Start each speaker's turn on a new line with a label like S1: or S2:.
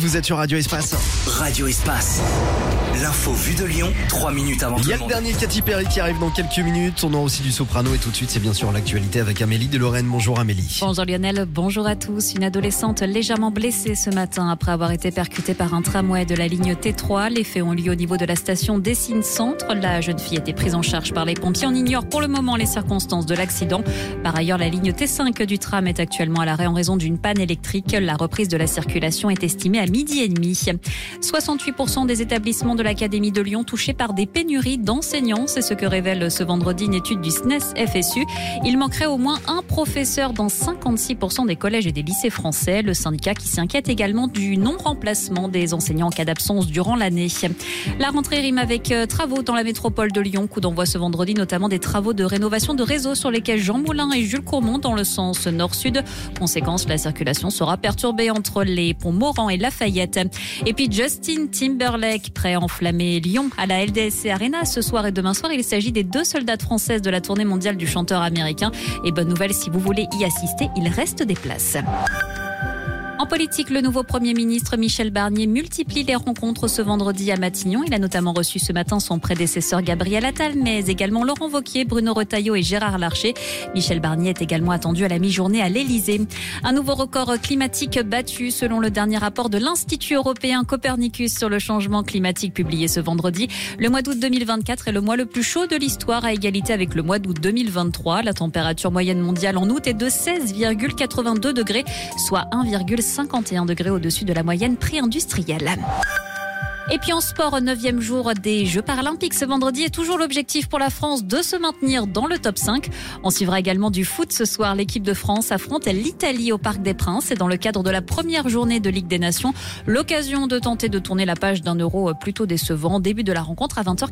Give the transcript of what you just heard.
S1: Vous êtes sur Radio Espace.
S2: Radio Espace. L'info vue de Lyon, 3 minutes avant tout
S1: Il y a
S2: le
S1: le
S2: monde.
S1: dernier Katy Perry qui arrive dans quelques minutes. On aura aussi du soprano et tout de suite, c'est bien sûr l'actualité avec Amélie de Lorraine. Bonjour Amélie.
S3: Bonjour Lionel, bonjour à tous. Une adolescente légèrement blessée ce matin après avoir été percutée par un tramway de la ligne T3. Les faits ont lieu au niveau de la station Dessines Centre. La jeune fille a été prise en charge par les pompiers. On ignore pour le moment les circonstances de l'accident. Par ailleurs, la ligne T5 du tram est actuellement à l'arrêt en raison d'une panne électrique. La reprise de la circulation est estimée à 12h30. 68% des établissements de l'Académie de Lyon touchés par des pénuries d'enseignants. C'est ce que révèle ce vendredi une étude du SNES-FSU. Il manquerait au moins un professeur dans 56% des collèges et des lycées français. Le syndicat qui s'inquiète également du non-remplacement des enseignants en cas d'absence durant l'année. La rentrée rime avec travaux dans la métropole de Lyon. Coup d'envoi ce vendredi, notamment des travaux de rénovation de réseau sur lesquels Jean Moulin et Jules Courmont dans le sens nord-sud. Conséquence, la circulation sera perturbée entre les ponts Morand et Lafayette. Et puis Justin Timberlake, prêt à enflammer Lyon à la LDSC Arena ce soir et demain soir. Il s'agit des 2 seules dates françaises de la tournée mondiale du chanteur américain. Et bonne nouvelle, si vous voulez y assister, il reste des places. En politique, le nouveau Premier ministre Michel Barnier multiplie les rencontres ce vendredi à Matignon. Il a notamment reçu ce matin son prédécesseur Gabriel Attal, mais également Laurent Wauquiez, Bruno Retailleau et Gérard Larcher. Michel Barnier est également attendu à la mi-journée à l'Elysée. Un nouveau record climatique battu selon le dernier rapport de l'Institut européen Copernicus sur le changement climatique publié ce vendredi. Le mois d'août 2024 est le mois le plus chaud de l'histoire à égalité avec le mois d'août 2023. La température moyenne mondiale en août est de 16,82 degrés, soit 1,51 degrés au-dessus de la moyenne pré-industrielle. Et puis en sport, 9e jour des Jeux paralympiques ce vendredi, et toujours l'objectif pour la France de se maintenir dans le top 5. On suivra également du foot ce soir. L'équipe de France affronte l'Italie au Parc des Princes, et dans le cadre de la première journée de Ligue des Nations, l'occasion de tenter de tourner la page d'un Euro plutôt décevant. Début de la rencontre à 20h.